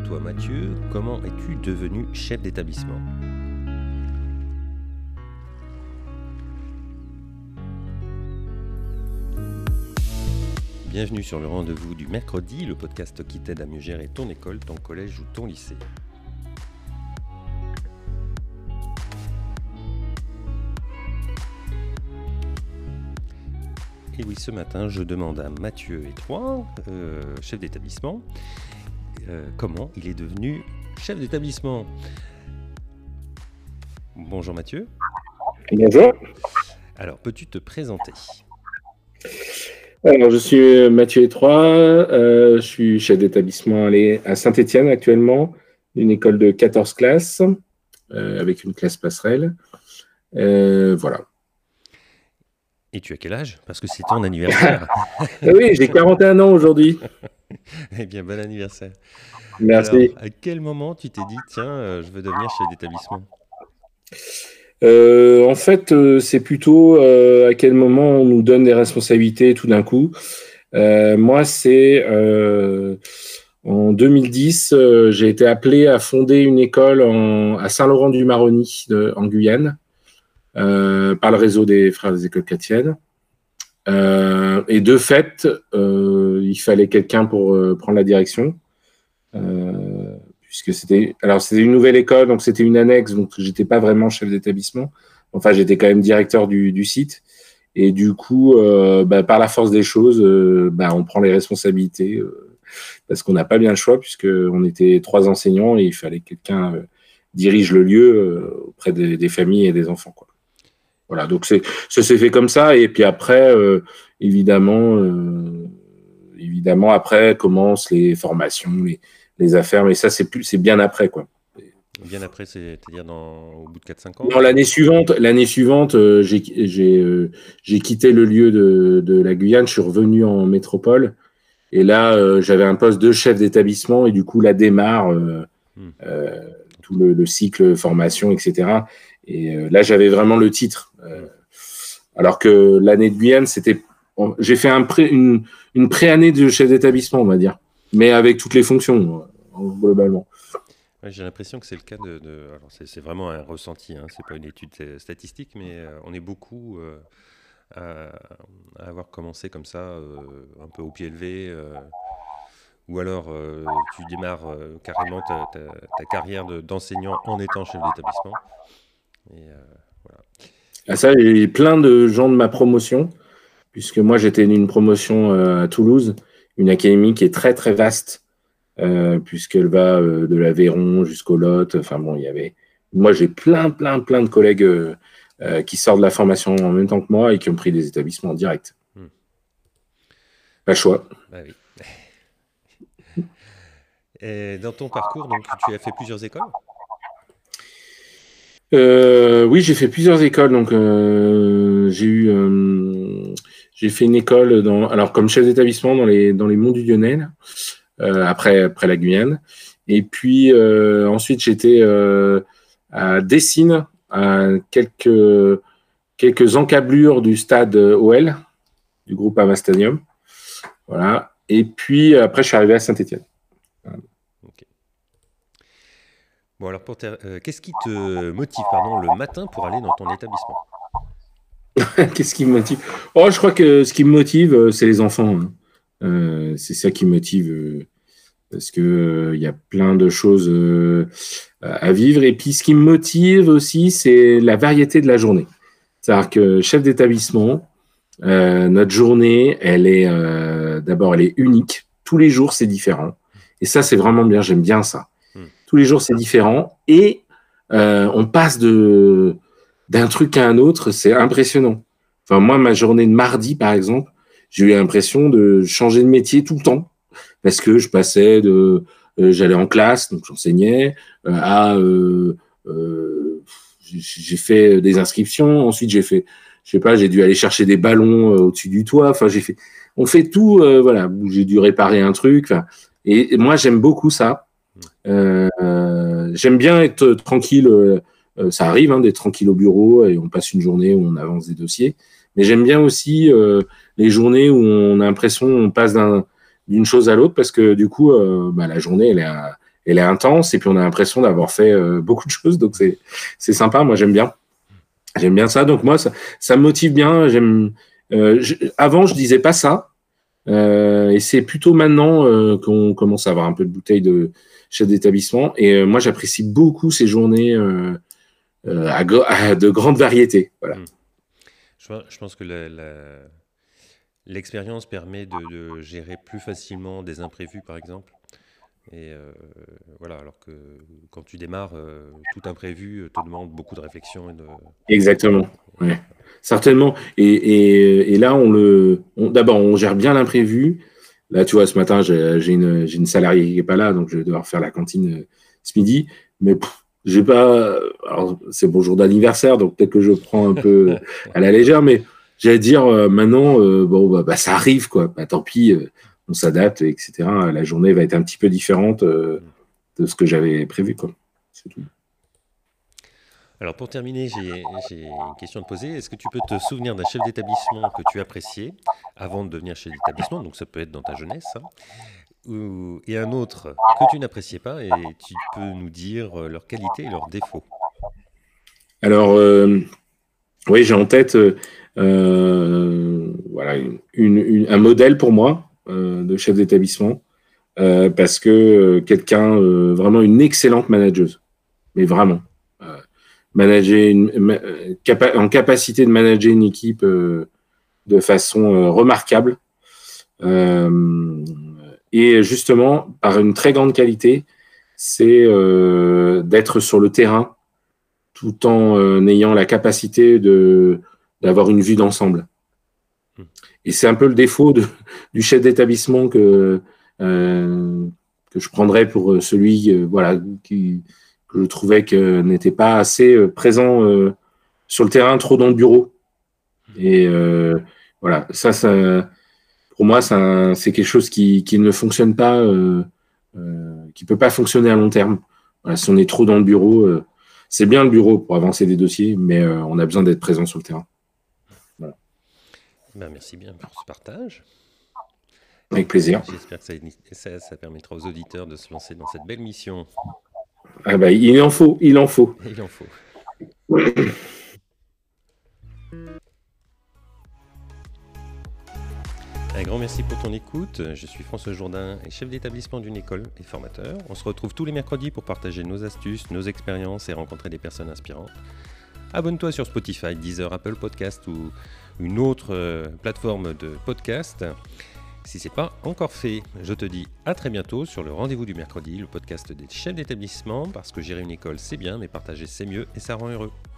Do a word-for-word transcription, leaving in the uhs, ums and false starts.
toi Mathieu, comment es-tu devenu chef d'établissement ? Bienvenue sur le rendez-vous du mercredi, le podcast qui t'aide à mieux gérer ton école, ton collège ou ton lycée. Et oui, ce matin, je demande à Mathieu Étroy, euh, chef d'établissement, euh, comment il est devenu chef d'établissement. Bonjour Mathieu. Bonjour. Alors, peux-tu te présenter ? Alors, je suis Mathieu Étroy, euh, je suis chef d'établissement à Saint-Étienne actuellement, une école de quatorze classes, euh, avec une classe passerelle. Euh, voilà. Et tu as quel âge ? Parce que c'est ton anniversaire. Oui, j'ai quarante et un ans aujourd'hui. Eh bien, bon anniversaire. Merci. Alors, à quel moment tu t'es dit, tiens, euh, je veux devenir chef d'établissement ? Euh, en fait, euh, c'est plutôt euh, à quel moment on nous donne des responsabilités tout d'un coup. Euh, moi, c'est euh, en deux mille dix, euh, j'ai été appelé à fonder une école en, à Saint-Laurent-du-Maroni, de, en Guyane, euh, par le réseau des Frères des Écoles chrétiennes. Euh, et de fait, euh, il fallait quelqu'un pour euh, prendre la direction. Euh, puisque c'était, alors c'était une nouvelle école, donc c'était une annexe, donc j'étais pas vraiment chef d'établissement. Enfin, j'étais quand même directeur du, du site. Et du coup, euh, bah, par la force des choses, euh, bah, on prend les responsabilités euh, parce qu'on n'a pas bien le choix, puisque on était trois enseignants et il fallait que quelqu'un euh, dirige le lieu euh, auprès des, des familles et des enfants, quoi. Voilà, donc c'est, ça s'est fait comme ça. Et puis après, euh, évidemment, euh, évidemment, après commencent les formations, les, les affaires, mais ça, c'est plus, c'est bien après, quoi. Bien après, c'est-à-dire dans, au bout de quatre cinq ans ? Non, l'année suivante, l'année suivante, euh, j'ai, j'ai, euh, j'ai quitté le lieu de, de la Guyane, je suis revenu en métropole, et là, euh, j'avais un poste de chef d'établissement, et du coup, là démarre euh, hmm. euh, tout le, le cycle formation, et cetera. Et euh, là, j'avais vraiment le titre. Euh, hmm. Alors que l'année de Guyane, c'était, j'ai fait un pré, une, une pré-année de chef d'établissement, on va dire, mais avec toutes les fonctions, globalement. Ouais, j'ai l'impression que c'est le cas de... de alors c'est, c'est vraiment un ressenti, hein, c'est pas une étude statistique, mais euh, on est beaucoup euh, à, à avoir commencé comme ça, euh, un peu au pied levé, euh, ou alors euh, tu démarres euh, carrément ta, ta, ta carrière de, d'enseignant en étant chef d'établissement. Et euh, voilà. À ça, il y a plein de gens de ma promotion, puisque moi j'étais une promotion euh, à Toulouse, une académie qui est très très vaste. Euh, puisqu'elle va euh, de l'Aveyron jusqu'au Lot. Enfin bon, il y avait. Moi, j'ai plein, plein, plein de collègues euh, euh, qui sortent de la formation en même temps que moi et qui ont pris des établissements en direct. Hmm. Pas le choix. Bah oui. Et dans ton parcours, donc, tu as fait plusieurs écoles ? euh, Oui, j'ai fait plusieurs écoles. Donc, euh, j'ai eu, euh, j'ai fait une école dans, alors comme chef d'établissement dans les dans les Monts du Lyonnais. Euh, après, après la Guyane. Et puis, euh, ensuite, j'étais euh, à Dessines, à quelques, quelques encablures du stade O L, du groupe Ama Stadium. Voilà. Et puis, après, je suis arrivé à Saint-Étienne. Voilà. Okay. Bon, alors, pour ter... euh, qu'est-ce qui te motive pardon, le matin pour aller dans ton établissement ? Qu'est-ce qui me motive ? Oh, je crois que ce qui me motive, c'est les enfants. Hein. Euh, c'est ça qui me motive, euh, parce que euh, y a plein de choses euh, à vivre. Et puis, ce qui me motive aussi, c'est la variété de la journée. C'est-à-dire que chef d'établissement, euh, notre journée, elle est euh, d'abord, elle est unique. Tous les jours, c'est différent. Et ça, c'est vraiment bien. J'aime bien ça. Mmh. Tous les jours, c'est différent. Et euh, on passe de d'un truc à un autre. C'est impressionnant. Enfin, moi, ma journée de mardi, par exemple, j'ai eu l'impression de changer de métier tout le temps. Parce que je passais de, euh, j'allais en classe, donc j'enseignais, euh, à, euh, euh, j'ai fait des inscriptions, ensuite j'ai fait, je sais pas, j'ai dû aller chercher des ballons euh, au-dessus du toit, enfin j'ai fait, on fait tout, euh, voilà, j'ai dû réparer un truc, et, et moi j'aime beaucoup ça, euh, euh, j'aime bien être tranquille, euh, ça arrive hein, d'être tranquille au bureau et on passe une journée où on avance des dossiers, mais j'aime bien aussi euh, les journées où on a l'impression qu'on passe d'un d'une chose à l'autre parce que du coup, euh, bah, la journée, elle est, elle est intense, et puis on a l'impression d'avoir fait euh, beaucoup de choses, donc c'est, c'est sympa, moi j'aime bien. J'aime bien ça, donc moi ça, ça me motive bien. J'aime, euh, je, avant je disais pas ça, euh, et c'est plutôt maintenant euh, qu'on commence à avoir un peu de bouteille de chef d'établissement, et euh, moi j'apprécie beaucoup ces journées euh, euh, à, à de grandes variétés. Voilà. Mmh. Je, je pense que la, la, l'expérience permet de, de gérer plus facilement des imprévus, par exemple. Et euh, voilà, alors que quand tu démarres, euh, tout imprévu te demande beaucoup de réflexion. Et de... Exactement, ouais. Certainement. Et, et, et là, on le, on, d'abord, on gère bien l'imprévu. Là, tu vois, ce matin, j'ai, j'ai, une, j'ai une salariée qui n'est pas là, donc je vais devoir faire la cantine euh, ce midi. Mais pff, j'ai pas. Alors, c'est mon jour d'anniversaire, donc peut-être que je prends un peu à la légère, mais j'allais dire euh, maintenant, euh, bon, bah, bah, ça arrive, quoi. Bah, tant pis, euh, on s'adapte, et cetera. La journée va être un petit peu différente euh, de ce que j'avais prévu, quoi. C'est tout. Alors pour terminer, j'ai, j'ai une question à te poser. Est-ce que tu peux te souvenir d'un chef d'établissement que tu appréciais avant de devenir chef d'établissement? Donc ça peut être dans ta jeunesse, hein, ou, et un autre que tu n'appréciais pas, et tu peux nous dire leurs qualités et leurs défauts. Alors, euh, oui, j'ai en tête euh, voilà, une, une, un modèle pour moi euh, de chef d'établissement, euh, parce que euh, quelqu'un, euh, vraiment une excellente manageuse, mais vraiment. Euh, manager une, ma, capa- en capacité de manager une équipe euh, de façon euh, remarquable. Euh, et justement, par une très grande qualité, c'est euh, d'être sur le terrain tout en euh, ayant la capacité de, d'avoir une vue d'ensemble. Et c'est un peu le défaut de, du chef d'établissement que, euh, que je prendrais pour celui euh, voilà, qui, que je trouvais que n'était pas assez euh, présent euh, sur le terrain, trop dans le bureau. Et euh, voilà, ça, ça, pour moi, ça, c'est quelque chose qui, qui ne fonctionne pas, euh, euh, qui ne peut pas fonctionner à long terme. Voilà, si on est trop dans le bureau, euh, c'est bien le bureau pour avancer des dossiers, mais euh, on a besoin d'être présent sur le terrain. Voilà. Ben, merci bien pour ce partage. Avec plaisir. J'espère que ça, ça, ça permettra aux auditeurs de se lancer dans cette belle mission. Ah bah, il en faut, il en faut. Il en faut. Un grand merci pour ton écoute. Je suis François Jourdain, chef d'établissement d'une école et formateur. On se retrouve tous les mercredis pour partager nos astuces, nos expériences et rencontrer des personnes inspirantes. Abonne-toi sur Spotify, Deezer, Apple Podcast ou une autre euh, plateforme de podcast. Si ce n'est pas encore fait, je te dis à très bientôt sur le Rendez-vous du mercredi, le podcast des chefs d'établissement, parce que gérer une école c'est bien, mais partager c'est mieux et ça rend heureux.